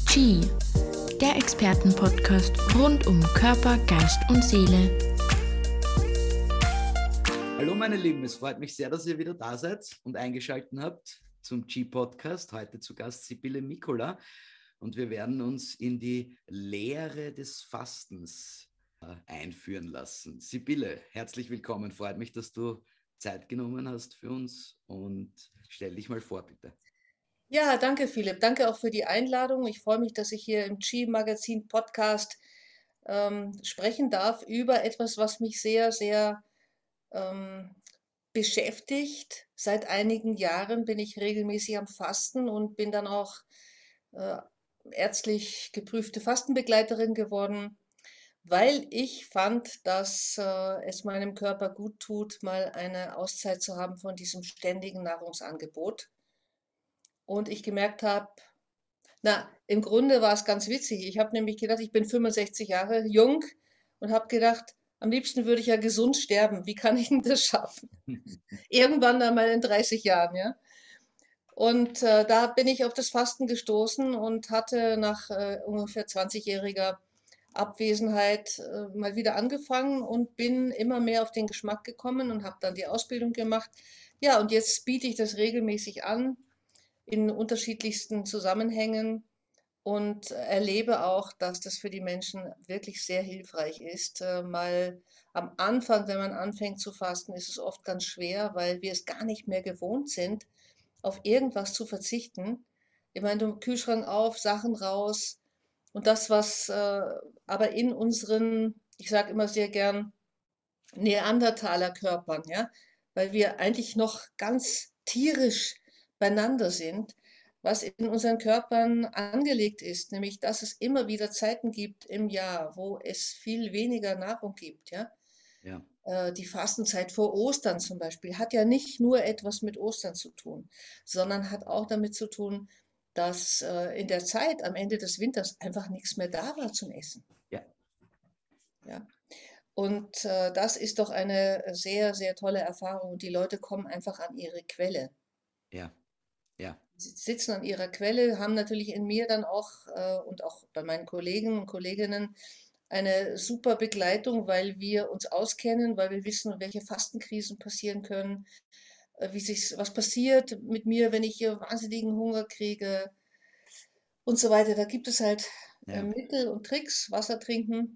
Chi, der Expertenpodcast rund um Körper, Geist und Seele. Hallo meine Lieben, es freut mich sehr, dass ihr wieder da seid und eingeschaltet habt zum Chi-Podcast. Heute zu Gast Sibylle Mikula und wir werden uns in die Lehre des Fastens einführen lassen. Sibylle, herzlich willkommen. Freut mich, dass du Zeit genommen hast für uns und stell dich mal vor, bitte. Ja, danke Philipp. Danke auch für die Einladung. Ich freue mich, dass ich hier im Chi-Magazin Podcast sprechen darf über etwas, was mich sehr, sehr ähm, beschäftigt. Seit einigen Jahren bin ich regelmäßig am Fasten und bin dann auch äh, ärztlich geprüfte Fastenbegleiterin geworden, weil ich fand, dass es meinem Körper gut tut, mal eine Auszeit zu haben von diesem ständigen Nahrungsangebot. Und ich gemerkt habe, im Grunde war es ganz witzig. Ich habe nämlich gedacht, ich bin 65 Jahre jung und habe gedacht, am liebsten würde ich ja gesund sterben. Wie kann ich denn das schaffen? Irgendwann dann mal in 30 Jahren, ja. Und da bin ich auf das Fasten gestoßen und hatte nach ungefähr 20-jähriger Abwesenheit mal wieder angefangen und bin immer mehr auf den Geschmack gekommen und habe dann die Ausbildung gemacht. Ja, und jetzt biete ich das regelmäßig an in unterschiedlichsten Zusammenhängen und erlebe auch, dass das für die Menschen wirklich sehr hilfreich ist. Mal am Anfang, wenn man anfängt zu fasten, ist es oft ganz schwer, weil wir es gar nicht mehr gewohnt sind, auf irgendwas zu verzichten. Ich meine, du Kühlschrank auf, Sachen raus und das, was aber in unseren, ich sage immer sehr gern, Neandertaler Körpern, ja, weil wir eigentlich noch ganz tierisch beieinander sind, was in unseren Körpern angelegt ist, nämlich dass es immer wieder Zeiten gibt im Jahr, wo es viel weniger Nahrung gibt, ja. Ja. Die Fastenzeit vor Ostern zum Beispiel hat ja nicht nur etwas mit Ostern zu tun, sondern hat auch damit zu tun, dass in der Zeit am Ende des Winters einfach nichts mehr da war zum Essen. Ja. Ja. Und das ist doch eine sehr, sehr tolle Erfahrung. Und die Leute kommen einfach an ihre Quelle. Ja. Ja. Sie sitzen an ihrer Quelle, haben natürlich in mir dann auch und auch bei meinen Kollegen und Kolleginnen eine super Begleitung, weil wir uns auskennen, weil wir wissen, welche Fastenkrisen passieren können, was passiert mit mir, wenn ich hier wahnsinnigen Hunger kriege und so weiter. Da gibt es halt Ja. Mittel und Tricks, Wasser trinken.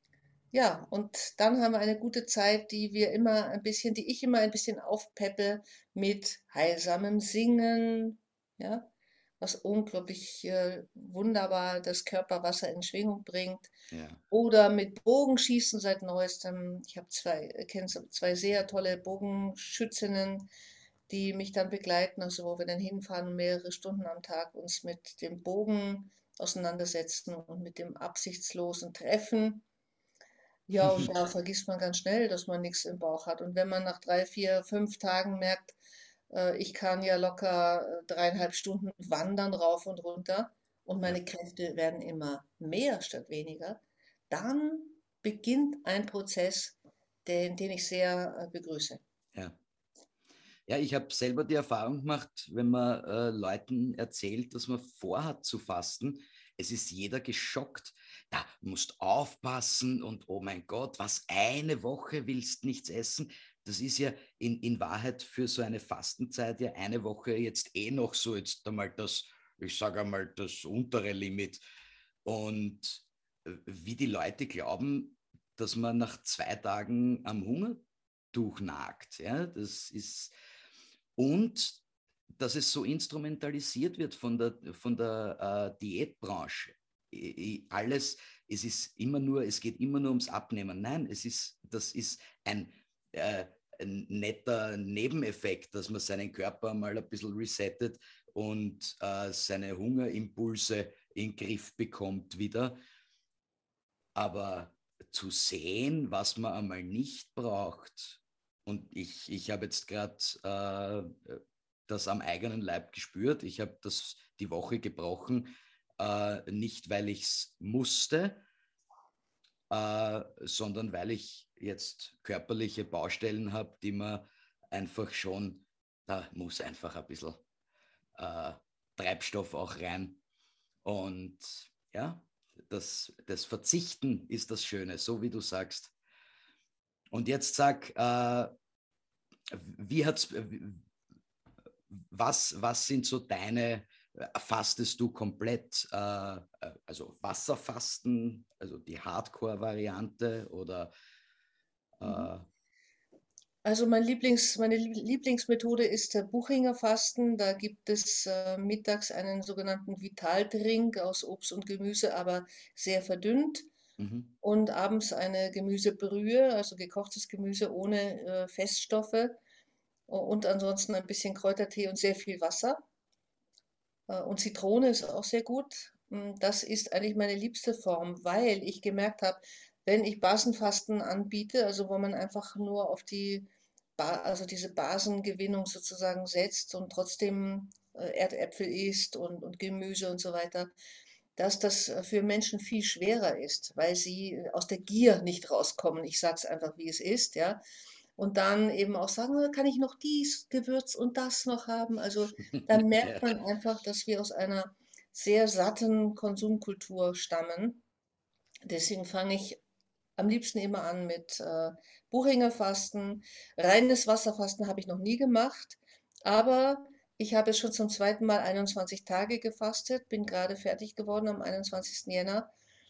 Ja, und dann haben wir eine gute Zeit, die ich immer ein bisschen aufpeppe mit heilsamem Singen, ja, was unglaublich wunderbar das Körperwasser in Schwingung bringt. Ja. Oder mit Bogenschießen seit neuestem. Ich habe kenne zwei sehr tolle Bogenschützinnen, die mich dann begleiten, also wo wir dann hinfahren und mehrere Stunden am Tag uns mit dem Bogen auseinandersetzen und mit dem absichtslosen Treffen. Ja, und da vergisst man ganz schnell, dass man nichts im Bauch hat. Und wenn man nach 3, 4, 5 Tagen merkt, ich kann ja locker 3,5 Stunden wandern rauf und runter und Ja. meine Kräfte werden immer mehr statt weniger, dann beginnt ein Prozess, den ich sehr begrüße. Ja. Ja, ich habe selber die Erfahrung gemacht, wenn man Leuten erzählt, dass man vorhat zu fasten, es ist jeder geschockt. Da musst aufpassen und oh mein Gott, was, eine Woche willst nichts essen? Das ist ja in Wahrheit für so eine Fastenzeit ja eine Woche jetzt eh noch so jetzt einmal das, ich sage einmal, das untere Limit. Und wie die Leute glauben, dass man nach 2 Tagen am Hungertuch nagt, ja, das ist und dass es so instrumentalisiert wird von der Diätbranche. Alles, es geht immer nur ums Abnehmen. Nein, das ist ein netter Nebeneffekt, dass man seinen Körper mal ein bisschen resettet und seine Hungerimpulse in den Griff bekommt wieder. Aber zu sehen, was man einmal nicht braucht, und ich habe jetzt gerade das am eigenen Leib gespürt. Ich habe das die Woche gebrochen, nicht weil ich es musste, sondern weil ich jetzt körperliche Baustellen habe, die man einfach da muss einfach ein bisschen Treibstoff auch rein. Und ja, das Verzichten ist das Schöne, so wie du sagst. Und jetzt sag, wie hat's, was sind so deine, fastest du komplett, also Wasserfasten, also die Hardcore-Variante oder Mhm. äh, Also meine Lieblingsmethode ist der Buchinger Fasten. Da gibt es mittags einen sogenannten Vitaltrink aus Obst und Gemüse, aber sehr verdünnt. mhm, Und abends eine Gemüsebrühe, also gekochtes Gemüse ohne Feststoffe. Und ansonsten ein bisschen Kräutertee und sehr viel Wasser. Und Zitrone ist auch sehr gut. Das ist eigentlich meine liebste Form, weil ich gemerkt habe, wenn ich Basenfasten anbiete, also wo man einfach nur auf also diese Basengewinnung sozusagen setzt und trotzdem Erdäpfel isst und Gemüse und so weiter, dass das für Menschen viel schwerer ist, weil sie aus der Gier nicht rauskommen. Ich sage es einfach, wie es ist, ja. Und dann eben auch sagen, kann ich noch dies Gewürz und das noch haben? Also da ja, merkt man einfach, dass wir aus einer sehr satten Konsumkultur stammen. Deswegen fange ich am liebsten immer an mit Buchinger Fasten. Reines Wasserfasten habe ich noch nie gemacht, aber ich habe es schon zum zweiten Mal 21 Tage gefastet, bin gerade fertig geworden am 21. Jänner.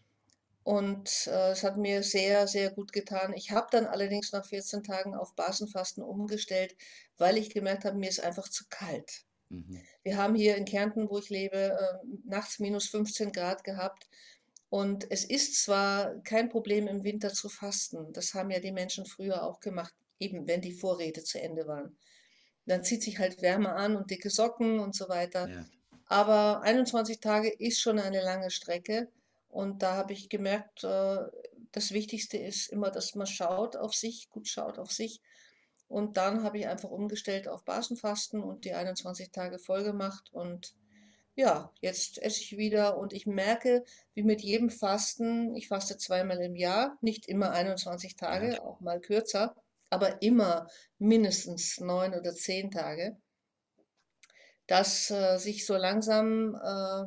Und es hat mir sehr, sehr gut getan. Ich habe dann allerdings nach 14 Tagen auf Basenfasten umgestellt, weil ich gemerkt habe, mir ist einfach zu kalt. mhm, Wir haben hier in Kärnten, wo ich lebe, nachts minus 15 Grad gehabt. Und es ist zwar kein Problem im Winter zu fasten, das haben ja die Menschen früher auch gemacht, eben wenn die Vorräte zu Ende waren. Dann zieht sich halt Wärme an und dicke Socken und so weiter. ja, Aber 21 Tage ist schon eine lange Strecke. Und da habe ich gemerkt, das Wichtigste ist immer, dass man schaut auf sich, gut schaut auf sich. Und dann habe ich einfach umgestellt auf Basenfasten und die 21 Tage voll gemacht. Und ja, jetzt esse ich wieder und ich merke, wie mit jedem Fasten, ich faste zweimal im Jahr, nicht immer 21 ja, Tage, auch mal kürzer, aber immer mindestens 9 oder 10 Tage, dass sich so langsam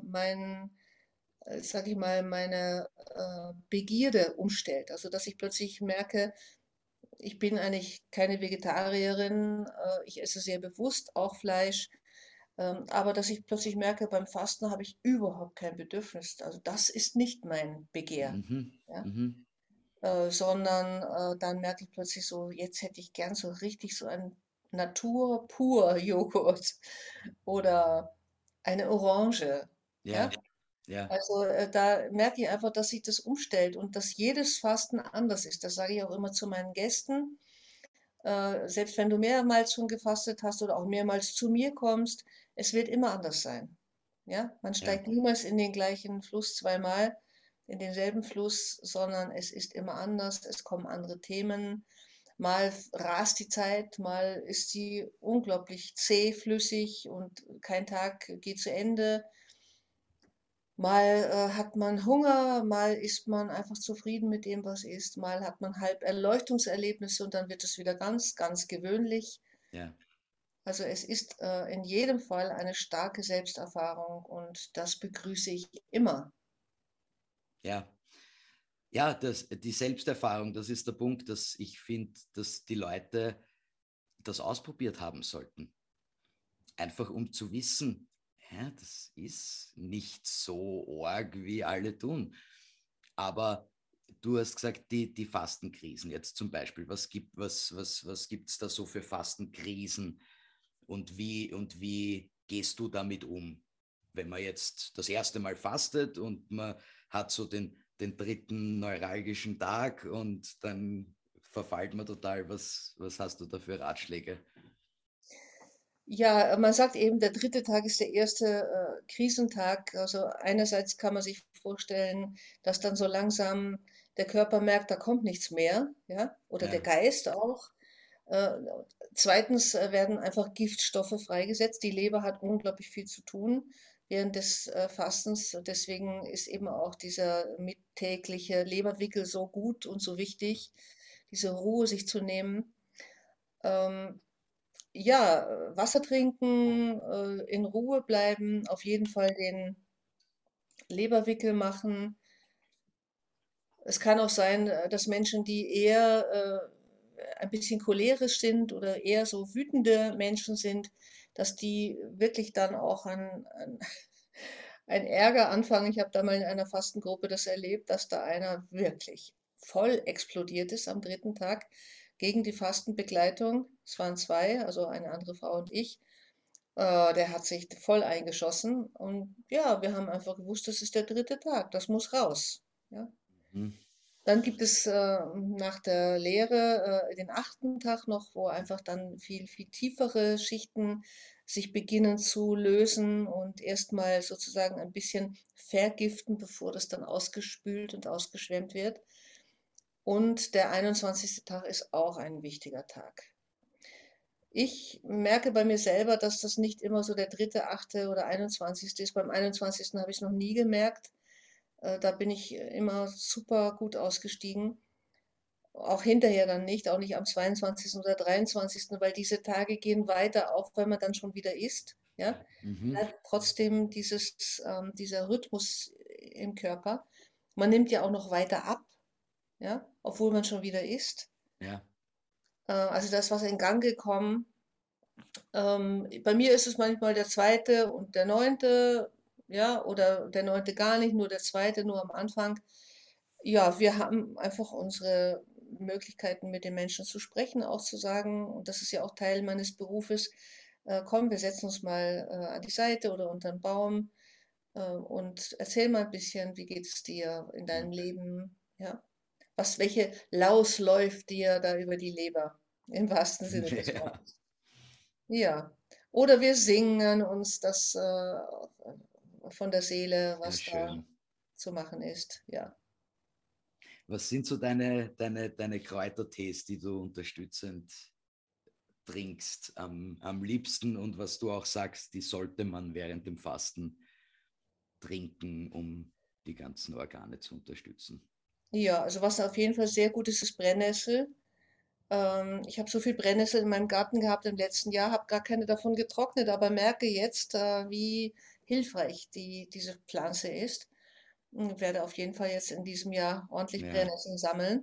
sag ich mal, meine Begierde umstellt. Also dass ich plötzlich merke, ich bin eigentlich keine Vegetarierin, ich esse sehr bewusst auch Fleisch, aber dass ich plötzlich merke, beim Fasten habe ich überhaupt kein Bedürfnis. Also das ist nicht mein Begehr, mhm, ja? mhm, Sondern dann merke ich plötzlich so, jetzt hätte ich gern so richtig so einen Natur-Pur-Joghurt oder eine Orange. Ja? ja, ja, Also da merke ich einfach, dass sich das umstellt und dass jedes Fasten anders ist. Das sage ich auch immer zu meinen Gästen. Selbst wenn du mehrmals schon gefastet hast oder auch mehrmals zu mir kommst, es wird immer anders sein. Ja, man ja, steigt niemals in den gleichen Fluss zweimal, in denselben Fluss, sondern es ist immer anders. Es kommen andere Themen. Mal rast die Zeit, mal ist sie unglaublich zähflüssig und kein Tag geht zu Ende. Mal hat man Hunger, mal ist man einfach zufrieden mit dem, was ist, mal hat man halb Erleuchtungserlebnisse und dann wird es wieder ganz, ganz gewöhnlich. ja, Also es ist in jedem Fall eine starke Selbsterfahrung und das begrüße ich immer. ja. Ja, die Selbsterfahrung, das ist der Punkt, dass ich finde, dass die Leute das ausprobiert haben sollten. Einfach um zu wissen, ja, das ist nicht so arg, wie alle tun. Aber du hast gesagt, die Fastenkrisen jetzt zum Beispiel. Was gibt es da so für Fastenkrisen und wie gehst du damit um? Wenn man jetzt das erste Mal fastet und man hat so den dritten neuralgischen Tag und dann verfällt man total. Was hast du da für Ratschläge? Ja, man sagt eben, der dritte Tag ist der erste Krisentag. Also einerseits kann man sich vorstellen, dass dann so langsam der Körper merkt, da kommt nichts mehr, ja, oder der Ja, Geist auch. Äh, Zweitens werden einfach Giftstoffe freigesetzt. Die Leber hat unglaublich viel zu tun während des Fastens. Deswegen ist eben auch dieser mittägliche Leberwickel so gut und so wichtig, diese Ruhe sich zu nehmen. Ähm, ja, Wasser trinken, in Ruhe bleiben, auf jeden Fall den Leberwickel machen. Es kann auch sein, dass Menschen, die eher ein bisschen cholerisch sind oder eher so wütende Menschen sind, dass die wirklich dann auch ein Ärger anfangen. Ich habe da mal in einer Fastengruppe das erlebt, dass da einer wirklich voll explodiert ist am dritten Tag gegen die Fastenbegleitung. Es waren zwei, also eine andere Frau und ich. Der hat sich voll eingeschossen und ja, wir haben einfach gewusst, das ist der dritte Tag, das muss raus. Ja. Mhm. Dann gibt es nach der Lehre den achten Tag noch, wo einfach dann viel tiefere Schichten sich beginnen zu lösen und erstmal sozusagen ein bisschen vergiften, bevor das dann ausgespült und ausgeschwemmt wird. Und der 21. Tag ist auch ein wichtiger Tag. Ich merke bei mir selber, dass das nicht immer so der dritte, achte oder 21. ist. Beim 21. habe ich es noch nie gemerkt. Da bin ich immer super gut ausgestiegen. Auch hinterher dann nicht, auch nicht am 22. oder 23., weil diese Tage gehen weiter, auch wenn man dann schon wieder isst. Ja, Mhm. bleibt trotzdem dieser Rhythmus im Körper. Man nimmt ja auch noch weiter ab, ja, obwohl man schon wieder isst. Ja. Also das was in Gang gekommen. Bei mir ist es manchmal der zweite und der neunte, ja, oder der neunte gar nicht, nur der zweite, nur am Anfang. Ja, wir haben einfach unsere Möglichkeiten, mit den Menschen zu sprechen, auch zu sagen, und das ist ja auch Teil meines Berufes, komm, wir setzen uns mal an die Seite oder unter einen Baum und erzähl mal ein bisschen, wie geht es dir in Ja. deinem Leben, ja? Welche Laus läuft dir da über die Leber, im wahrsten Sinne des Ja. Wortes? Ja. Oder wir singen uns das von der Seele, Sehr was da schön. zu machen ist, ja. Was sind so deine Kräutertees, die du unterstützend trinkst am liebsten und was du auch sagst, die sollte man während dem Fasten trinken, um die ganzen Organe zu unterstützen? Ja, also was auf jeden Fall sehr gut ist, ist Brennnessel. Ich habe so viel Brennnessel in meinem Garten gehabt im letzten Jahr, habe gar keine davon getrocknet, aber merke jetzt, wie hilfreich diese Pflanze ist. Und werde auf jeden Fall jetzt in diesem Jahr ordentlich Ja, Brennnesseln sammeln.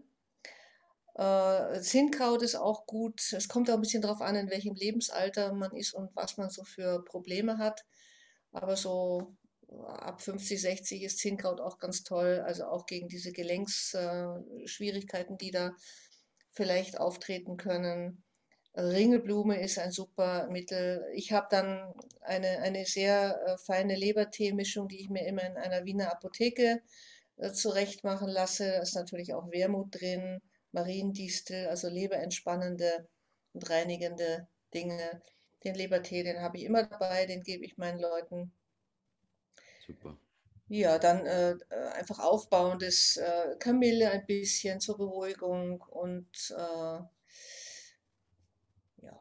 Zinnkraut ist auch gut. Es kommt auch ein bisschen drauf an, in welchem Lebensalter man ist und was man so für Probleme hat. Aber so ab 50, 60 ist Zinnkraut auch ganz toll. Also auch gegen diese Gelenksschwierigkeiten, die da vielleicht auftreten können. Ringelblume ist ein super Mittel. Ich habe dann eine sehr feine Lebertee-Mischung, die ich mir immer in einer Wiener Apotheke zurecht machen lasse. Da ist natürlich auch Wermut drin, Mariendistel, also leberentspannende und reinigende Dinge. Den Lebertee, den habe ich immer dabei, den gebe ich meinen Leuten. super. Ja, dann einfach aufbauendes Kamille ein bisschen zur Beruhigung und ja,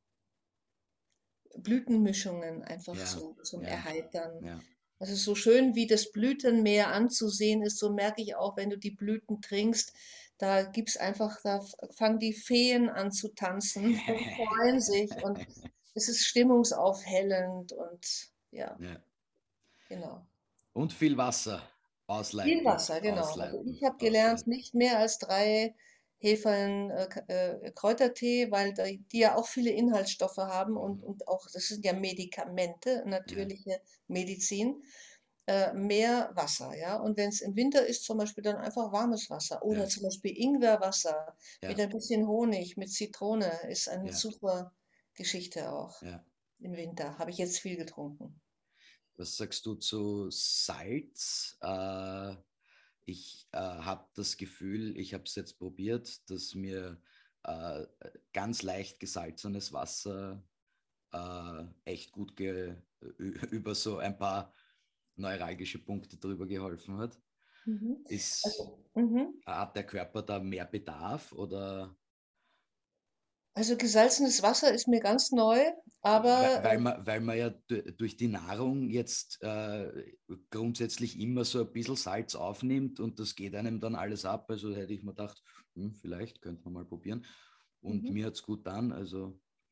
Blütenmischungen einfach Ja, so zum ja, Erheitern. ja, Also so schön wie das Blütenmeer anzusehen ist, so merke ich auch, wenn du die Blüten trinkst, da gibt's einfach, fangen die Feen an zu tanzen und freuen sich und es ist stimmungsaufhellend und ja, ja. genau. Und viel Wasser. Viel Ausleiten, Wasser, genau. Also ausleiten, ich habe gelernt, ausleiten. nicht mehr als 3 Heferln Kräutertee, weil die ja auch viele Inhaltsstoffe haben Mhm. und auch, das sind ja Medikamente, Ja, natürliche Medizin. Mehr Wasser, ja. Und wenn es im Winter ist, zum Beispiel dann einfach warmes Wasser oder ja, zum Beispiel Ingwerwasser mit ja, ein bisschen Honig, mit Zitrone, ist eine ja, super Geschichte auch ja. im Winter. Habe ich jetzt viel getrunken. Was sagst du zu Salz? Ich habe das Gefühl, ich habe es jetzt probiert, dass mir äh, ganz leicht gesalzenes Wasser echt gut über so ein paar neuralgische Punkte drüber geholfen hat. Mhm. Ist, Also, mhm. hat der Körper da mehr Bedarf oder Also gesalzenes Wasser ist mir ganz neu, aber weil man ja durch die Nahrung jetzt grundsätzlich immer so ein bisschen Salz aufnimmt und das geht einem dann alles ab. Also hätte ich mir gedacht, vielleicht könnte man mal probieren. Und mhm. mir hat es gut getan. Also,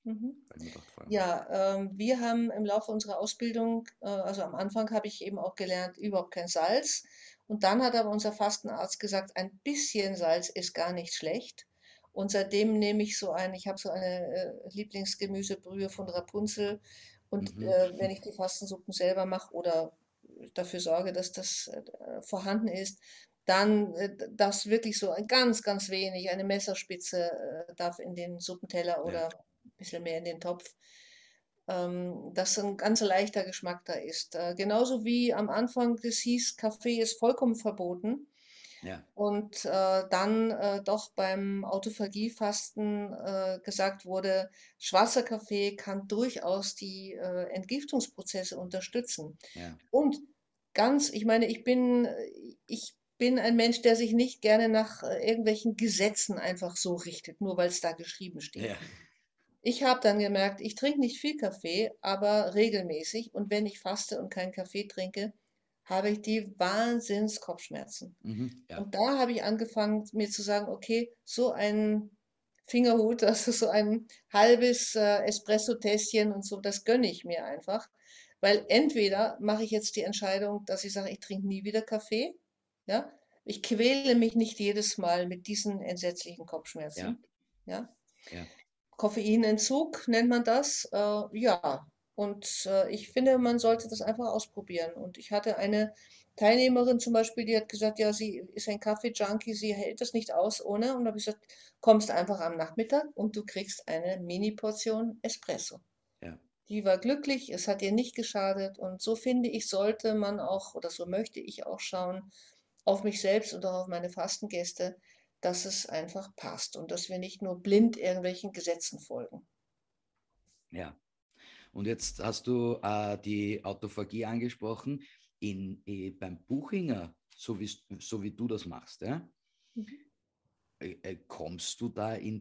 Weil mir gedacht vorher. Ja, wir haben im Laufe unserer Ausbildung, also am Anfang habe ich eben auch gelernt, überhaupt kein Salz. Und dann hat aber unser Fastenarzt gesagt, ein bisschen Salz ist gar nicht schlecht. Und seitdem nehme ich ich habe so eine Lieblingsgemüsebrühe von Rapunzel. Und Mhm. wenn ich die Fastensuppen selber mache oder dafür sorge, dass das vorhanden ist, dann darf wirklich so ein ganz, ganz wenig, eine Messerspitze darf in den Suppenteller Ja, oder ein bisschen mehr in den Topf, dass ein ganz leichter Geschmack da ist. Genauso wie am Anfang das hieß, Kaffee ist vollkommen verboten. ja, Und dann doch beim Autophagiefasten gesagt wurde, schwarzer Kaffee kann durchaus die Entgiftungsprozesse unterstützen. ja, Und ich meine, ich bin ein Mensch, der sich nicht gerne nach irgendwelchen Gesetzen einfach so richtet, nur weil es da geschrieben steht. ja. Ich habe dann gemerkt, ich trinke nicht viel Kaffee, aber regelmäßig. Und wenn ich faste und keinen Kaffee trinke, habe ich die Wahnsinns-Kopfschmerzen. Mhm. Ja, Und da habe ich angefangen, mir zu sagen, okay, so ein Fingerhut, also so ein halbes Espresso-Tässchen und so, das gönne ich mir einfach. Weil entweder mache ich jetzt die Entscheidung, dass ich sage, ich trinke nie wieder Kaffee, ja. Ich quäle mich nicht jedes Mal mit diesen entsetzlichen ja, Kopfschmerzen, ja. ja, Koffeinentzug nennt man das. Ja, und ich finde, man sollte das einfach ausprobieren. Und ich hatte eine Teilnehmerin zum Beispiel, die hat gesagt, ja, sie ist ein Kaffee-Junkie, sie hält das nicht aus ohne. Und da habe ich gesagt, kommst einfach am Nachmittag und du kriegst eine Mini-Portion Espresso. ja, Die war glücklich, es hat ihr nicht geschadet. Und so finde ich, sollte man auch, oder so möchte ich auch schauen, auf mich selbst und auch auf meine Fastengäste, dass es einfach passt und dass wir nicht nur blind irgendwelchen Gesetzen folgen. ja. Und jetzt hast du die Autophagie angesprochen. Beim Buchinger, so wie du das machst, ja? Mhm. Kommst du da in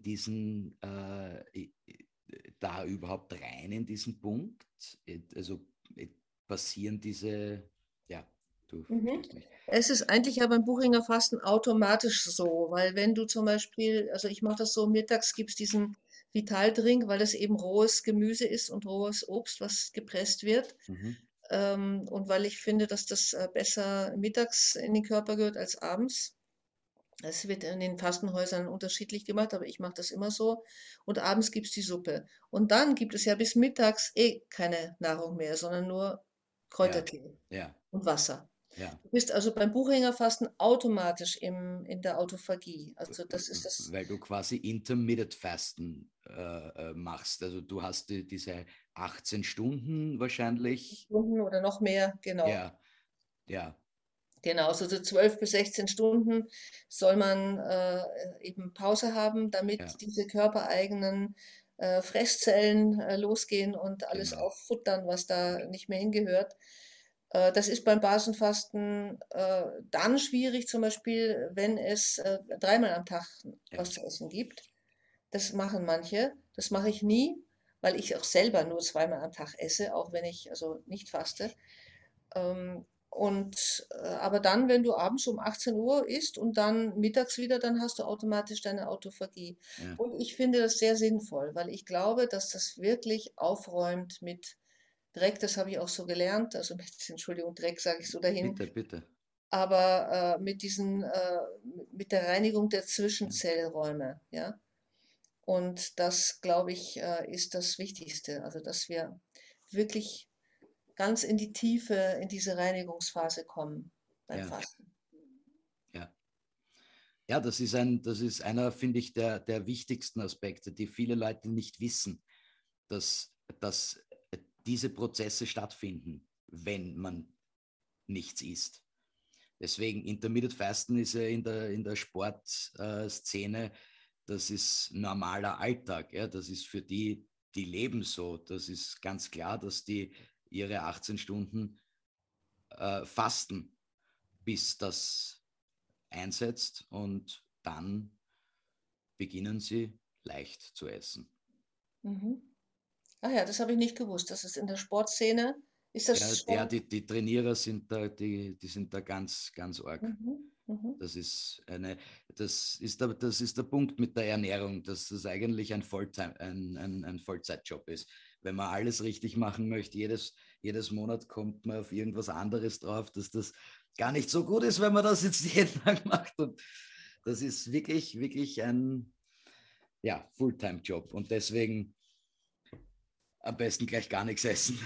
da überhaupt rein in diesen Punkt? Also passieren ja, du Mhm. verstehst mich. Es ist eigentlich ja beim Buchinger Fasten automatisch so, weil wenn du zum Beispiel, also ich mache das so, mittags gibt es diesen Vitaldrink, weil das eben rohes Gemüse ist und rohes Obst, was gepresst wird. Mhm. Und weil ich finde, dass das besser mittags in den Körper gehört als abends. Es wird in den Fastenhäusern unterschiedlich gemacht, aber ich mache das immer so. Und abends gibt es die Suppe. Und dann gibt es ja bis mittags keine Nahrung mehr, sondern nur Ja, Kräutertee ja, und Wasser. ja. Du bist also beim Buchhängerfasten automatisch in der Autophagie. Also das ist das Weil du quasi Intermittent Fasten machst. Also du hast diese 18 Stunden wahrscheinlich. Stunden oder noch mehr, genau. Ja, ja, Genau, also so 12 bis 16 Stunden soll man eben Pause haben, ja, damit diese körpereigenen Fresszellen losgehen und alles genau. auffuttern, was da nicht mehr hingehört. Das ist beim Basenfasten dann schwierig, zum Beispiel, wenn es dreimal am Tag Ja, was zu essen gibt. Das machen manche, das mache ich nie, weil ich auch selber nur zweimal am Tag esse, auch wenn ich also nicht faste. Aber dann, wenn du abends um 18 Uhr isst und dann mittags wieder, dann hast du automatisch deine Autophagie. ja. Und ich finde das sehr sinnvoll, weil ich glaube, dass das wirklich aufräumt mit Dreck. Das habe ich auch so gelernt. Also mit, Entschuldigung, Dreck sage ich so dahin. Bitte, bitte. Aber mit der Reinigung der Ja, Zwischenzellräume, ja. Und das, glaube ich, ist das Wichtigste. Also, dass wir wirklich ganz in die Tiefe, in diese Reinigungsphase kommen beim ja, Fasten. ja. Ja, das ist einer, finde ich, der wichtigsten Aspekte, die viele Leute nicht wissen, dass diese Prozesse stattfinden, wenn man nichts isst. Deswegen Intermittent Fasten ist ja in der Sportszene, das ist normaler Alltag. Ja? Das ist für die, die leben so. Das ist ganz klar, dass die ihre 18 Stunden fasten, bis das einsetzt und dann beginnen sie leicht zu essen. Mhm. Ah ja, das habe ich nicht gewusst. Das ist in der Sportszene. Ist das Ja, schon? die Trainierer sind da, die sind da ganz, ganz arg. Mhm. Mhm. Das ist der Punkt mit der Ernährung, dass das eigentlich ein Vollzeitjob ist. Wenn man alles richtig machen möchte, jedes Monat kommt man auf irgendwas anderes drauf, dass das gar nicht so gut ist, wenn man das jetzt jeden Tag macht. Und das ist wirklich, wirklich ein Fulltime-Job. Und deswegen am besten gleich gar nichts essen.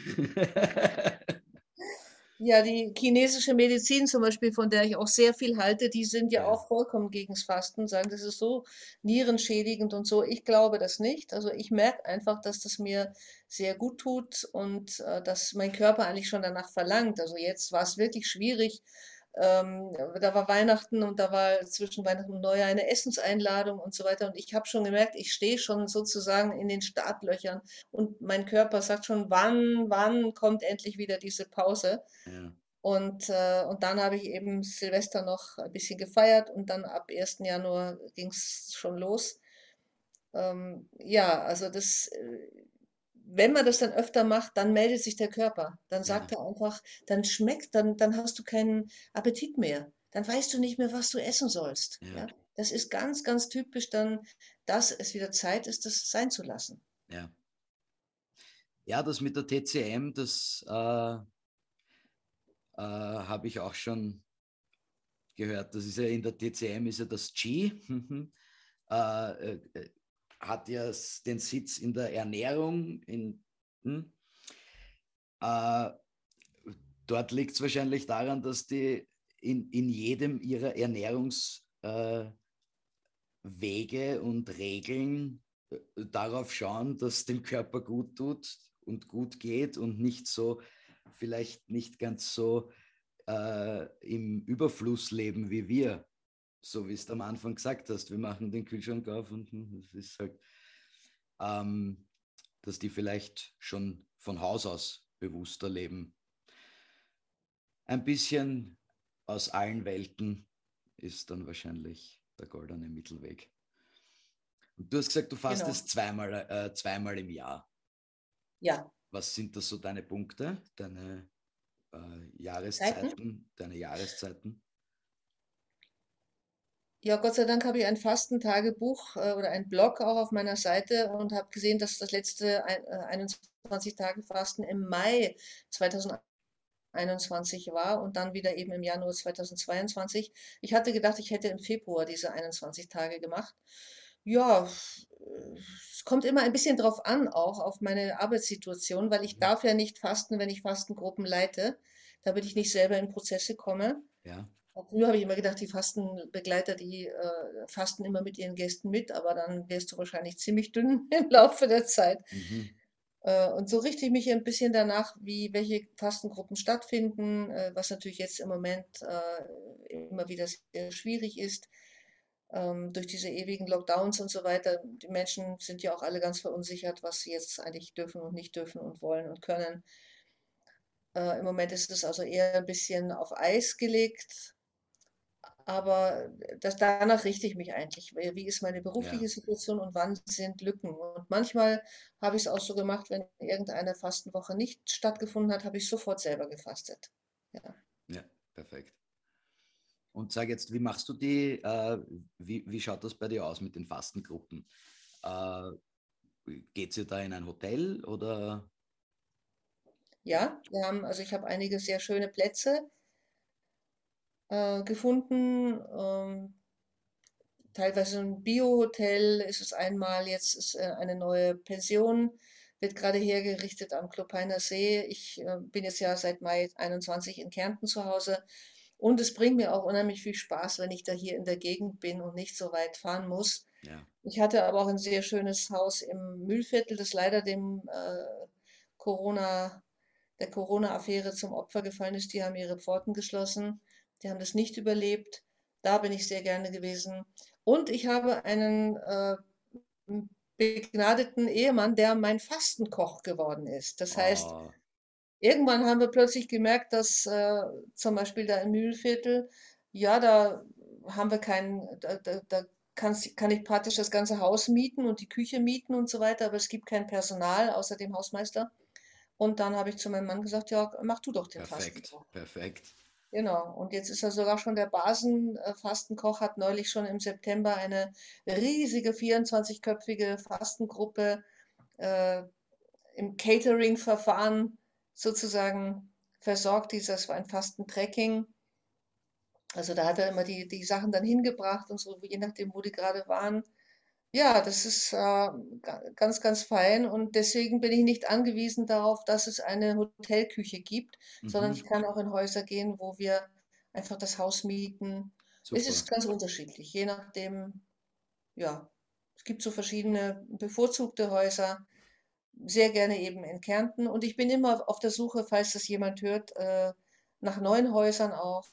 Ja, die chinesische Medizin zum Beispiel, von der ich auch sehr viel halte, die sind ja Ja, auch vollkommen gegens Fasten, sagen, das ist so nierenschädigend und so. Ich glaube das nicht. Also ich merke einfach, dass das mir sehr gut tut und dass mein Körper eigentlich schon danach verlangt. Also jetzt war es wirklich schwierig. Da war Weihnachten und da war zwischen Weihnachten und Neujahr eine Essenseinladung und so weiter. Und ich habe schon gemerkt, ich stehe schon sozusagen in den Startlöchern und mein Körper sagt schon, wann kommt endlich wieder diese Pause? ja, Und dann habe ich eben Silvester noch ein bisschen gefeiert und dann ab 1. Januar ging es schon los. Ja, also wenn man das dann öfter macht, dann meldet sich der Körper. Dann ja, sagt er einfach, dann hast du keinen Appetit mehr. Dann weißt du nicht mehr, was du essen sollst. ja, Ja, das ist ganz, ganz typisch dann, dass es wieder Zeit ist, das sein zu lassen. ja. Ja, das mit der TCM, das habe ich auch schon gehört. Das ist ja in der TCM ist ja das Qi, hat ja den Sitz in der Ernährung. Hm, äh, dort liegt es wahrscheinlich daran, dass die in jedem ihrer Ernährungswege und Regeln darauf schauen, dass es dem Körper gut tut und gut geht und nicht so, vielleicht nicht ganz so im Überfluss leben wie wir. So wie es am Anfang gesagt hast, wir machen den Kühlschrank auf und es ist halt, ähm, dass die vielleicht schon von Haus aus bewusster leben. Ein bisschen aus allen Welten ist dann wahrscheinlich der goldene Mittelweg. Und du hast gesagt, du Genau. fastest zweimal im Jahr. Ja. Was sind das so deine Punkte, deine Zeiten? Jahreszeiten? Ja, Gott sei Dank habe ich ein Fastentagebuch oder ein Blog auch auf meiner Seite und habe gesehen, dass das letzte 21 Tage Fasten im Mai 2021 war und dann wieder eben im Januar 2022. Ich hatte gedacht, ich hätte im Februar diese 21 Tage gemacht. Ja, es kommt immer ein bisschen drauf an, auch auf meine Arbeitssituation, weil ich Mhm. darf ja nicht fasten, wenn ich Fastengruppen leite, damit ich nicht selber in Prozesse komme. Ja. Früher habe ich immer gedacht, die Fastenbegleiter, die fasten immer mit ihren Gästen mit, aber dann wirst du wahrscheinlich ziemlich dünn im Laufe der Zeit. Mhm. Und so richte ich mich ein bisschen danach, welche Fastengruppen stattfinden, was natürlich jetzt im Moment immer wieder sehr schwierig ist, durch diese ewigen Lockdowns und so weiter. Die Menschen sind ja auch alle ganz verunsichert, was sie jetzt eigentlich dürfen und nicht dürfen und wollen und können. Im Moment ist es also eher ein bisschen auf Eis gelegt. Aber danach richte ich mich eigentlich. Wie ist meine Ja. berufliche Situation und wann sind Lücken? Und manchmal habe ich es auch so gemacht, wenn irgendeine Fastenwoche nicht stattgefunden hat, habe ich sofort selber gefastet. Ja. Ja, perfekt. Und sag jetzt, wie schaut das bei dir aus mit den Fastengruppen? Äh, geht ihr da in ein Hotel oder? Ja, also ich habe einige sehr schöne Plätze gefunden. Teilweise ein Bio-Hotel ist es einmal, jetzt ist eine neue Pension, wird gerade hergerichtet am Klopeiner See. Ich bin jetzt ja seit Mai 21 in Kärnten zu Hause und es bringt mir auch unheimlich viel Spaß, wenn ich da hier in der Gegend bin und nicht so weit fahren muss. Ja, Ich hatte aber auch ein sehr schönes Haus im Mühlviertel, das leider Corona, der Corona-Affäre zum Opfer gefallen ist. Die haben ihre Pforten geschlossen. Die haben das nicht überlebt. Da bin ich sehr gerne gewesen. Und ich habe einen begnadeten Ehemann, der mein Fastenkoch geworden ist. Das heißt, oh, irgendwann haben wir plötzlich gemerkt, dass zum Beispiel da im Mühlviertel, ja, da haben wir keinen, da kann ich praktisch das ganze Haus mieten und die Küche mieten und so weiter, aber es gibt kein Personal außer dem Hausmeister. Und dann habe ich zu meinem Mann gesagt, ja, mach du doch den perfekt, Fastenkoch. perfekt. Genau. Und jetzt ist er sogar schon der Basenfastenkoch, hat neulich schon im September eine riesige 24-köpfige Fastengruppe äh, im Catering-Verfahren sozusagen versorgt. Das war ein Fastentrekking. Also da hat er immer die Sachen dann hingebracht und so, je nachdem, wo die gerade waren. Ja, das ist ganz, ganz fein und deswegen bin ich nicht angewiesen darauf, dass es eine Hotelküche gibt, sondern ich Mhm. kann auch in Häuser gehen, wo wir einfach das Haus mieten. Es Super. ist ganz unterschiedlich, je nachdem, ja, es gibt so verschiedene bevorzugte Häuser, sehr gerne eben in Kärnten und ich bin immer auf der Suche, falls das jemand hört, nach neuen Häusern auch.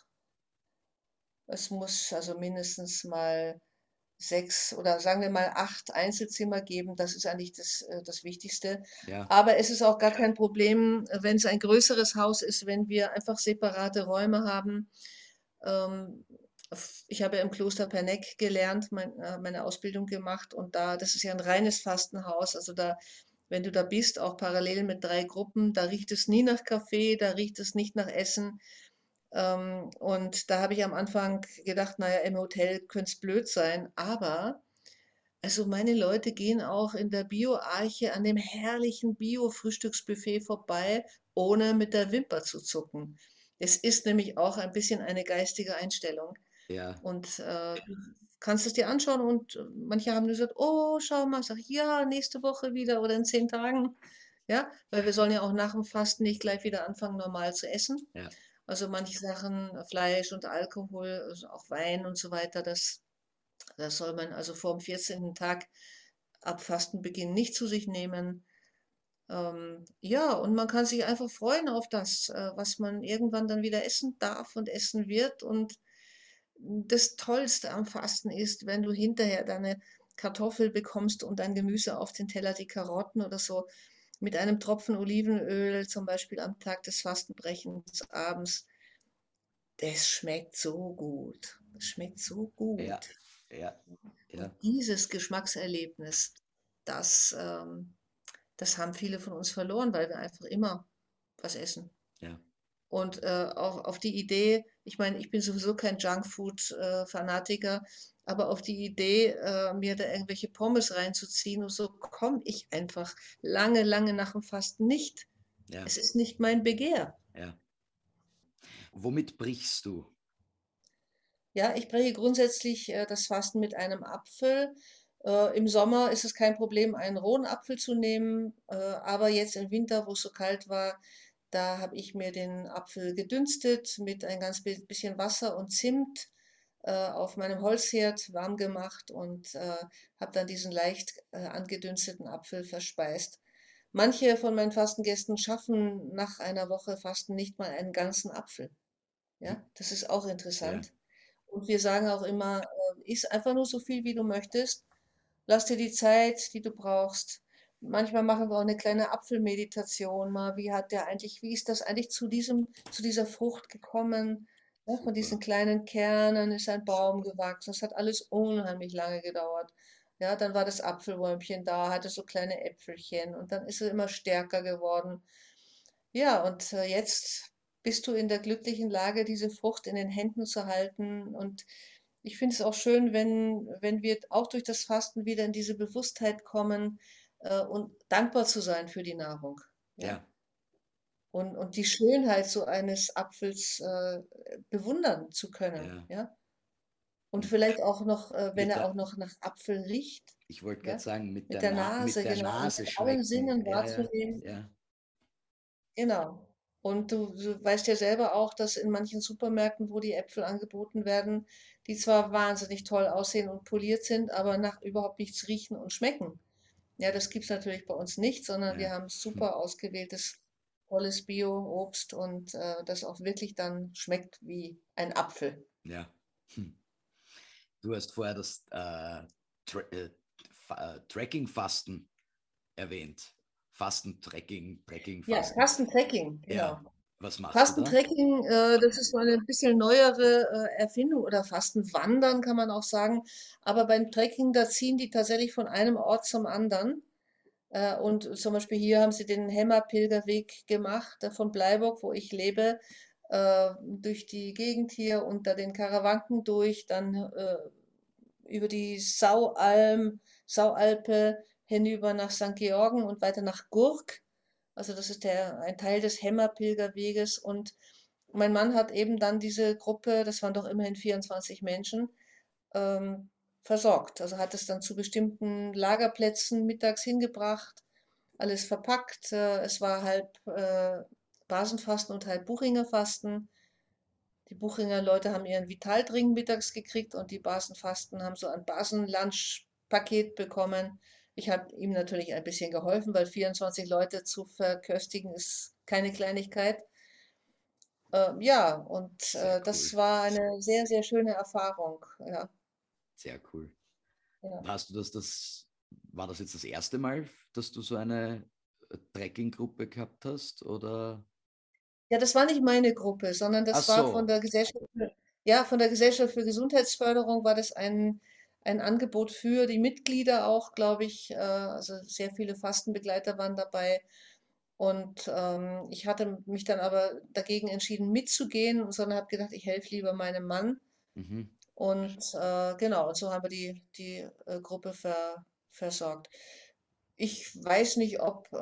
Es muss also mindestens mal 6 oder sagen wir mal 8 Einzelzimmer geben. Das ist eigentlich das Wichtigste. Ja, Aber es ist auch gar kein Problem, wenn es ein größeres Haus ist, wenn wir einfach separate Räume haben. Ähm, Ich habe ja im Kloster Perneck gelernt, meine Ausbildung gemacht und das ist ja ein reines Fastenhaus. Also da, wenn du da bist, auch parallel mit 3 Gruppen, da riecht es nie nach Kaffee, da riecht es nicht nach Essen. Und da habe ich am Anfang gedacht, naja, im Hotel könnte es blöd sein, aber also meine Leute gehen auch in der Bio-Arche an dem herrlichen Bio-Frühstücksbuffet vorbei, ohne mit der Wimper zu zucken. Es ist nämlich auch ein bisschen eine geistige Einstellung. ja, Und du kannst es dir anschauen und manche haben gesagt, oh, schau mal, sag ich, ja, nächste Woche wieder oder in 10 Tagen. Ja, weil wir sollen ja auch nach dem Fasten nicht gleich wieder anfangen, normal zu essen. ja, Also manche Sachen, Fleisch und Alkohol, also auch Wein und so weiter, das soll man also vor dem 14. Tag ab Fastenbeginn nicht zu sich nehmen. Ja, und man kann sich einfach freuen auf das, was man irgendwann dann wieder essen darf und essen wird. Und das Tollste am Fasten ist, wenn du hinterher deine Kartoffel bekommst und dein Gemüse auf den Teller, die Karotten oder so, mit einem Tropfen Olivenöl, zum Beispiel am Tag des Fastenbrechens abends. Das schmeckt so gut. Das schmeckt so ja, gut. ja, Und ja, dieses Geschmackserlebnis, das, das haben viele von uns verloren, weil wir einfach immer was essen. ja. Und auch auf die Idee, ich meine, ich bin sowieso kein Junkfood-Fanatiker, aber auf die Idee, mir da irgendwelche Pommes reinzuziehen und so, komme ich einfach lange, lange nach dem Fasten nicht. Ja, Es ist nicht mein Begehr. ja. Womit brichst du? Ja, ich breche grundsätzlich das Fasten mit einem Apfel. Im Sommer ist es kein Problem, einen rohen Apfel zu nehmen, aber jetzt im Winter, wo es so kalt war, da habe ich mir den Apfel gedünstet mit ein ganz bisschen Wasser und Zimt auf meinem Holzherd warm gemacht und habe dann diesen leicht angedünsteten Apfel verspeist. Manche von meinen Fastengästen schaffen nach einer Woche Fasten nicht mal einen ganzen Apfel. Ja, das ist auch Ja, interessant. Und wir sagen auch immer, iss einfach nur so viel, wie du möchtest. Lass dir die Zeit, die du brauchst. Manchmal machen wir auch eine kleine Apfelmeditation mal. Wie ist das eigentlich zu dieser Frucht gekommen? Ja, von super. diesen kleinen Kernen ist ein Baum gewachsen. Das hat alles unheimlich lange gedauert. Ja, dann war das Apfelbäumchen da, hatte so kleine Äpfelchen und dann ist es immer stärker geworden. Ja, und jetzt bist du in der glücklichen Lage, diese Frucht in den Händen zu halten. Und ich finde es auch schön, wenn wir auch durch das Fasten wieder in diese Bewusstheit kommen, und dankbar zu sein für die Nahrung. Ja? Ja, Und die Schönheit so eines Apfels bewundern zu können. ja. Ja? Und Und vielleicht auch noch, wenn mit er der, auch noch nach Apfel riecht. ich wollte gerade Ja? sagen, Mit der Mit Nase, der genau, und Nase mit allen schmecken. Sinnen Ja, ja, wahrzunehmen. ja, Genau. Und du weißt ja selber auch, dass in manchen Supermärkten, wo die Äpfel angeboten werden, die zwar wahnsinnig toll aussehen und poliert sind, aber nach überhaupt nichts riechen und schmecken. Ja, das gibt's natürlich bei uns nicht, sondern wir ja. haben Hm. super ausgewähltes, tolles Bio-Obst und das auch wirklich dann schmeckt wie ein Apfel. Ja. Hm. Du hast vorher das Tracking-Fasten erwähnt. Fasten, Tracking, Ja, Fasten. Fastentrekking, genau. Ja, was machst du da? Fastentrekking, das ist so eine bisschen neuere Erfindung oder Fastenwandern kann man auch sagen. Aber beim Trekking, da ziehen die tatsächlich von einem Ort zum anderen. Und zum Beispiel hier haben sie den Hemmer-Pilgerweg gemacht, von Bleiburg, wo ich lebe, durch die Gegend hier unter den Karawanken durch, dann über die Saualpe hinüber nach St. Georgen und weiter nach Gurk. Also das ist ein Teil des Hemmer-Pilgerweges. Und mein Mann hat eben dann diese Gruppe, das waren doch immerhin 24 Menschen, ähm, versorgt. Also hat es dann zu bestimmten Lagerplätzen mittags hingebracht, alles verpackt. Es war halb Basenfasten und halb Buchinger Fasten. Die Buchinger Leute haben ihren Vitaldrink mittags gekriegt und die Basenfasten haben so ein Basenlunch-Paket bekommen. Ich habe ihm natürlich ein bisschen geholfen, weil 24 Leute zu verköstigen ist keine Kleinigkeit. Ja, und Sehr das cool. war eine sehr, sehr schöne Erfahrung. Ja, Sehr cool. ja. Hast du war das jetzt das erste Mal, dass du so eine Trekkinggruppe gehabt hast? Oder? Ja, das war nicht meine Gruppe, sondern Ach das war von so. der ja, von der Gesellschaft für Gesundheitsförderung war das ein Angebot für die Mitglieder auch, glaube ich. Also sehr viele Fastenbegleiter waren dabei. Und ich hatte mich dann aber dagegen entschieden, mitzugehen, sondern habe gedacht, ich helfe lieber meinem Mann. Mhm. Und genau, und so haben wir die Gruppe versorgt. Ich weiß nicht,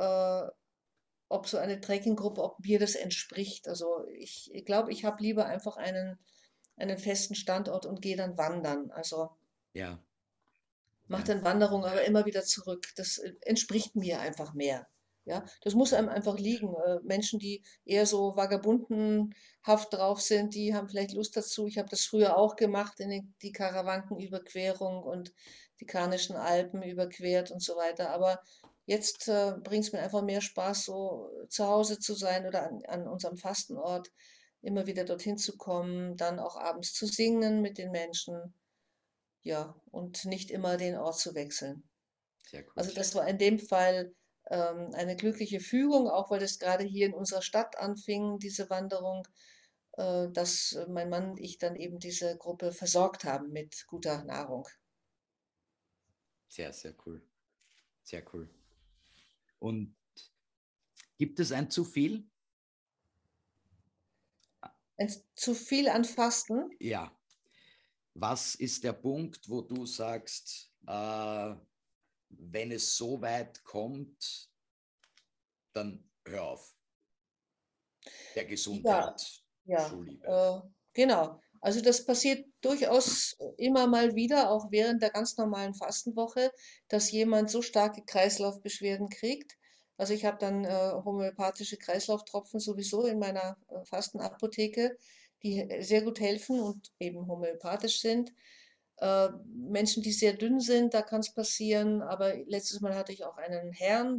ob so eine Trekkinggruppe, ob mir das entspricht. Also ich glaube, ich habe lieber einfach einen festen Standort und gehe dann wandern. Also Ja, mache ja, dann Wanderung, aber immer wieder zurück. Das entspricht mir einfach mehr. Ja, das muss ja. einem einfach liegen. Menschen, die eher so vagabundenhaft drauf sind, die haben vielleicht Lust dazu. Ich habe das früher auch gemacht, in die Karawankenüberquerung und die Karnischen Alpen überquert und so weiter. Aber jetzt bringt es mir einfach mehr Spaß, so zu Hause zu sein oder an unserem Fastenort, immer wieder dorthin zu kommen, dann auch abends zu singen mit den Menschen. Ja, und nicht immer den Ort zu wechseln. Sehr cool. Also das war in dem Fall eine glückliche Fügung, auch weil es gerade hier in unserer Stadt anfing, diese Wanderung, dass mein Mann und ich dann eben diese Gruppe versorgt haben mit guter Nahrung. Sehr, sehr cool. Sehr cool. Und gibt es ein zu viel? Zu viel an Fasten? Ja. Was ist der Punkt, wo du sagst, wenn es so weit kommt, dann hör auf, der Ja, Gesundheit ja, zuliebe? genau. Also das passiert durchaus immer mal wieder, auch während der ganz normalen Fastenwoche, dass jemand so starke Kreislaufbeschwerden kriegt. Also ich habe dann homöopathische Kreislauftropfen sowieso in meiner Fastenapotheke, die sehr gut helfen und eben homöopathisch sind. Menschen, die sehr dünn sind, da kann es passieren. Aber letztes Mal hatte ich auch einen Herrn,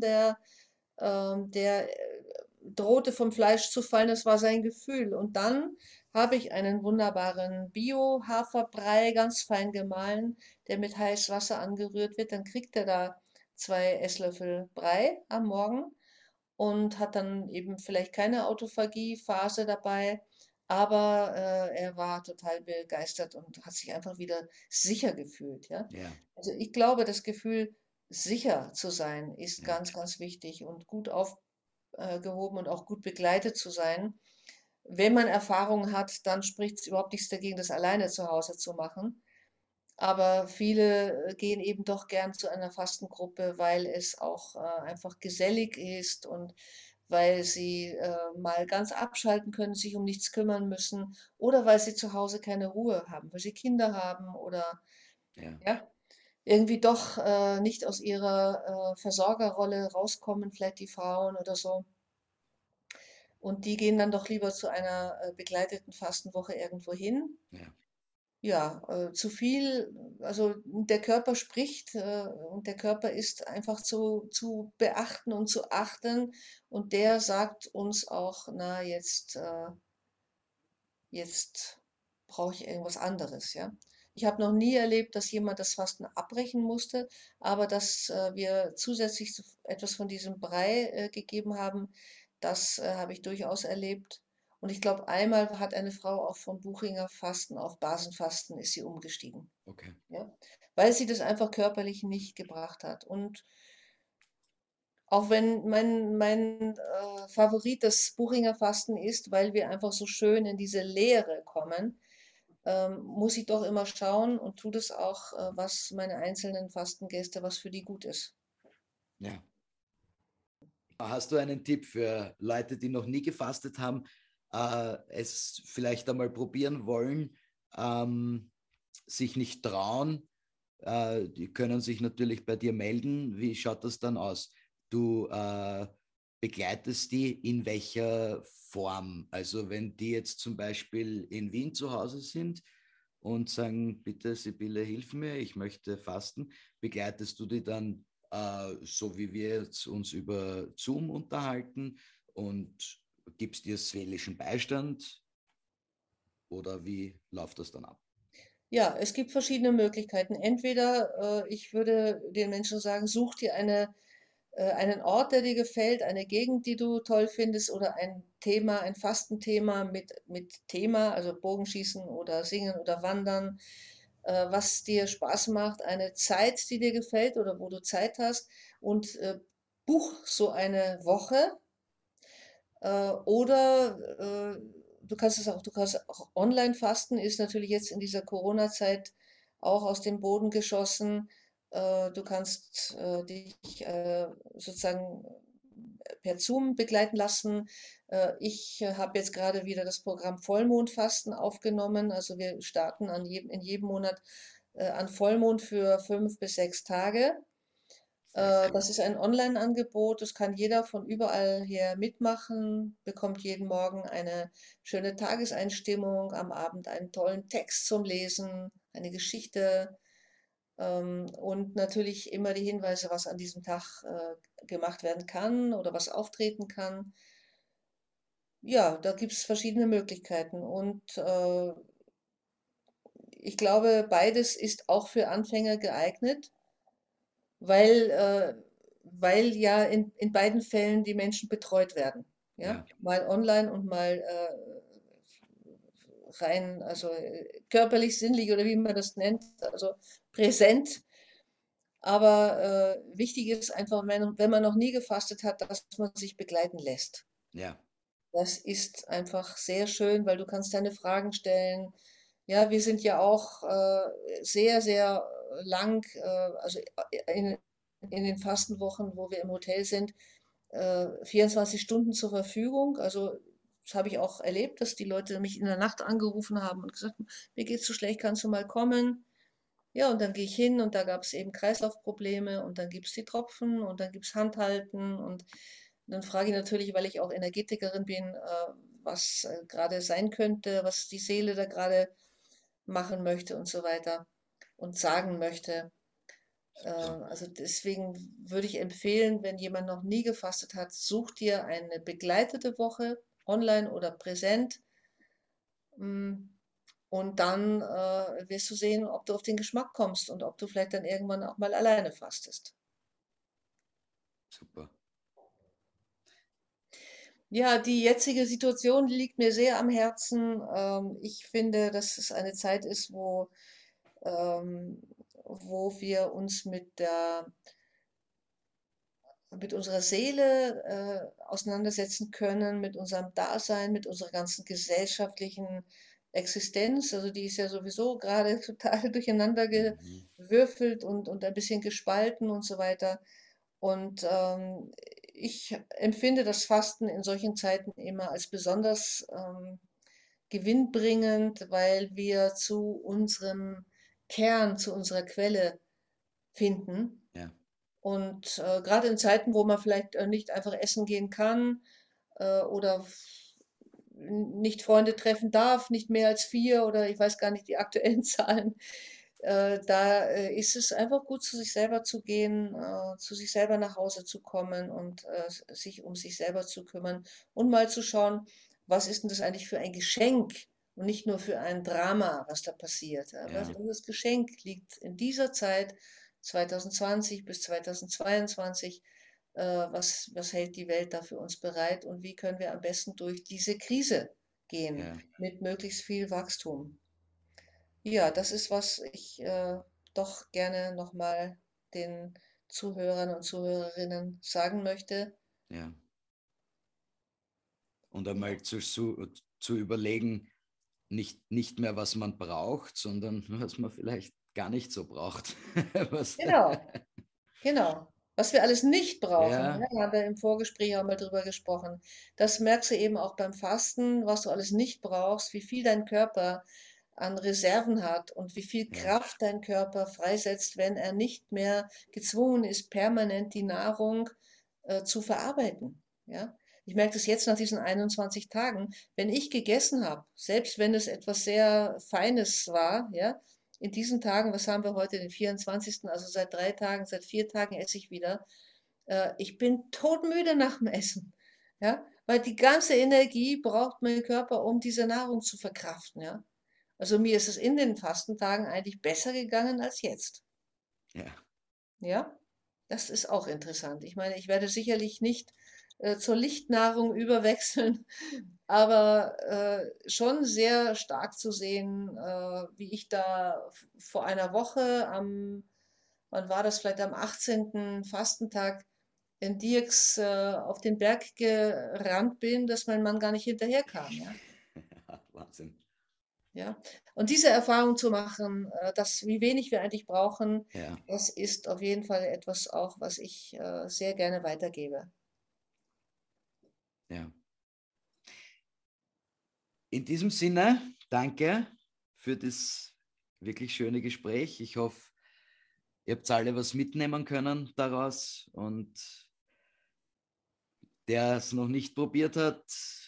der drohte vom Fleisch zu fallen, das war sein Gefühl. Und dann habe ich einen wunderbaren Bio-Haferbrei, ganz fein gemahlen, der mit heißem Wasser angerührt wird. Dann kriegt er da 2 Esslöffel Brei am Morgen und hat dann eben vielleicht keine Autophagie-Phase dabei, aber er war total begeistert und hat sich einfach wieder sicher gefühlt. Ja? Ja, Also ich glaube, das Gefühl, sicher zu sein, ist ja, ganz, ganz wichtig und gut aufgehoben und auch gut begleitet zu sein. Wenn man Erfahrungen hat, dann spricht es überhaupt nichts dagegen, das alleine zu Hause zu machen. Aber viele gehen eben doch gern zu einer Fastengruppe, weil es auch einfach gesellig ist und weil sie mal ganz abschalten können, sich um nichts kümmern müssen oder weil sie zu Hause keine Ruhe haben, weil sie Kinder haben oder ja, ja, irgendwie doch nicht aus ihrer Versorgerrolle rauskommen, vielleicht die Frauen oder so. Und die gehen dann doch lieber zu einer begleiteten Fastenwoche irgendwo hin. ja, Ja, zu viel, also der Körper spricht und der Körper ist einfach zu beachten und zu achten und der sagt uns auch, na, jetzt brauche ich irgendwas anderes, ja. Ich habe noch nie erlebt, dass jemand das Fasten abbrechen musste, aber dass wir zusätzlich etwas von diesem Brei gegeben haben, das habe ich durchaus erlebt. Und ich glaube, einmal hat eine Frau auch vom Buchinger Fasten auf Basenfasten ist sie umgestiegen, okay. ja, weil sie das einfach körperlich nicht gebracht hat. Und Auch wenn mein Favorit das Buchinger Fasten ist, weil wir einfach so schön in diese Leere kommen, muss ich doch immer schauen und tue das auch, was meine einzelnen Fastengäste, was für die gut ist. Ja. Hast du einen Tipp für Leute, die noch nie gefastet haben, es vielleicht einmal probieren wollen, sich nicht trauen? Die können sich natürlich bei dir melden. Wie schaut das dann aus? Du begleitest die in welcher Form? Also wenn die jetzt zum Beispiel in Wien zu Hause sind und sagen, bitte Sibylle, hilf mir, ich möchte fasten, begleitest du die dann so wie wir jetzt uns über Zoom unterhalten und gibst dir seelischen Beistand oder wie läuft das dann ab? Ja, es gibt verschiedene Möglichkeiten. Entweder ich würde den Menschen sagen, such dir einen Ort, der dir gefällt, eine Gegend, die du toll findest oder ein Thema, ein Fastenthema mit Thema, also Bogenschießen oder Singen oder Wandern, was dir Spaß macht, eine Zeit, die dir gefällt oder wo du Zeit hast und buch so eine Woche oder du kannst auch online fasten, ist natürlich jetzt in dieser Corona-Zeit auch aus dem Boden geschossen. Du kannst dich sozusagen per Zoom begleiten lassen. Ich habe jetzt gerade wieder das Programm Vollmondfasten aufgenommen. Also wir starten in jedem Monat an Vollmond für 5 bis 6 Tage. Sehr cool. Das ist ein Online-Angebot, das kann jeder von überall her mitmachen, bekommt jeden Morgen eine schöne Tageseinstimmung, am Abend einen tollen Text zum Lesen, eine Geschichte und natürlich immer die Hinweise, was an diesem Tag gemacht werden kann oder was auftreten kann. Ja, da gibt es verschiedene Möglichkeiten und ich glaube, beides ist auch für Anfänger geeignet. Weil, weil ja in beiden Fällen die Menschen betreut werden. Ja? Ja, Mal online und mal rein, also körperlich, sinnlich oder wie man das nennt, also präsent. Aber wichtig ist einfach, wenn man noch nie gefastet hat, dass man sich begleiten lässt. ja, Das ist einfach sehr schön, weil du kannst deine Fragen stellen. Ja, wir sind ja auch sehr, sehr lang, also in den Fastenwochen, wo wir im Hotel sind, 24 Stunden zur Verfügung. Also das habe ich auch erlebt, dass die Leute mich in der Nacht angerufen haben und gesagt haben, mir geht's so schlecht, kannst du mal kommen? Ja, und dann gehe ich hin und da gab es eben Kreislaufprobleme und dann gibt es die Tropfen und dann gibt es Handhalten und dann frage ich natürlich, weil ich auch Energetikerin bin, was gerade sein könnte, was die Seele da gerade machen möchte und so weiter und sagen möchte. super. Also deswegen würde ich empfehlen, wenn jemand noch nie gefastet hat, such dir eine begleitete Woche, online oder präsent. mm, Und dann wirst du sehen, ob du auf den Geschmack kommst und ob du vielleicht dann irgendwann auch mal alleine fastest. Super. Ja, die jetzige Situation liegt mir sehr am Herzen. Ich finde, dass es eine Zeit ist, ähm, wo wir uns mit unserer Seele auseinandersetzen können, mit unserem Dasein, mit unserer ganzen gesellschaftlichen Existenz. Also die ist ja sowieso gerade total durcheinander Mhm. gewürfelt und ein bisschen gespalten und so weiter. Und ich empfinde das Fasten in solchen Zeiten immer als besonders gewinnbringend, weil wir zu unserem Kern, zu unserer Quelle finden. Ja, Und gerade in Zeiten, wo man vielleicht nicht einfach essen gehen kann oder nicht Freunde treffen darf, nicht mehr als 4 oder ich weiß gar nicht die aktuellen Zahlen, da ist es einfach gut, zu sich selber zu gehen, zu sich selber nach Hause zu kommen und sich um sich selber zu kümmern und mal zu schauen, was ist denn das eigentlich für ein Geschenk und nicht nur für ein Drama, was da passiert. ja, Das Geschenk liegt in dieser Zeit 2020 bis 2022. Was hält die Welt da für uns bereit und wie können wir am besten durch diese Krise gehen ja. mit möglichst viel Wachstum? Ja, das ist, was ich doch gerne nochmal den Zuhörern und Zuhörerinnen sagen möchte. Ja. Und einmal zu überlegen, nicht mehr, was man braucht, sondern was man vielleicht gar nicht so braucht. Genau. Was wir alles nicht brauchen, Ja, da haben wir im Vorgespräch auch mal drüber gesprochen. Das merkst du eben auch beim Fasten, was du alles nicht brauchst, wie viel dein Körper an Reserven hat und wie viel ja, Kraft dein Körper freisetzt, wenn er nicht mehr gezwungen ist, permanent die Nahrung zu verarbeiten. Ja? Ich merke das jetzt nach diesen 21 Tagen. Wenn ich gegessen habe, selbst wenn es etwas sehr Feines war, ja, in diesen Tagen, was haben wir heute, den 24., also seit 3 Tagen, seit 4 Tagen esse ich wieder. Ich bin todmüde nach dem Essen, ja, weil die ganze Energie braucht mein Körper, um diese Nahrung zu verkraften, ja. Also mir ist es in den Fastentagen eigentlich besser gegangen als jetzt, ja, ja. Das ist auch interessant. Ich meine, ich werde sicherlich nicht zur Lichtnahrung überwechseln, aber schon sehr stark zu sehen, wie ich da vor einer Woche wann war das, vielleicht am 18. Fastentag in Dierks auf den Berg gerannt bin, dass mein Mann gar nicht hinterherkam, ja. Wahnsinn. Ja, und diese Erfahrung zu machen, wie wenig wir eigentlich brauchen, Ja, das ist auf jeden Fall etwas auch, was ich sehr gerne weitergebe. ja. In diesem Sinne, danke für das wirklich schöne Gespräch. Ich hoffe, ihr habt alle was mitnehmen können daraus, und der es noch nicht probiert hat,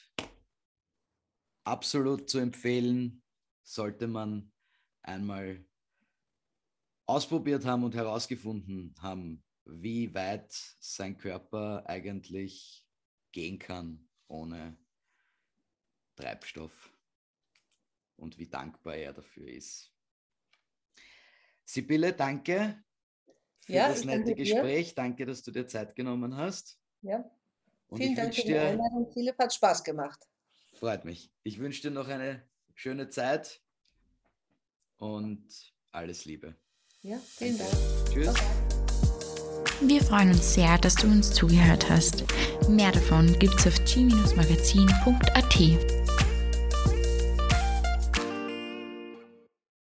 absolut zu empfehlen, sollte man einmal ausprobiert haben und herausgefunden haben, wie weit sein Körper eigentlich gehen kann ohne Treibstoff und wie dankbar er dafür ist. Sibylle, danke für Ja, das ich nette danke dir. Gespräch. Danke, dass du dir Zeit genommen hast. Ja, Und vielen ich Dank für wünsche die dir, Einladung. Philipp, hat Spaß gemacht. freut mich, ich wünsche dir noch eine schöne Zeit und alles Liebe. Ja, vielen Danke. Dank. Tschüss. Bye-bye. Wir freuen uns sehr, dass du uns zugehört hast. Mehr davon gibt's auf g-magazin.at.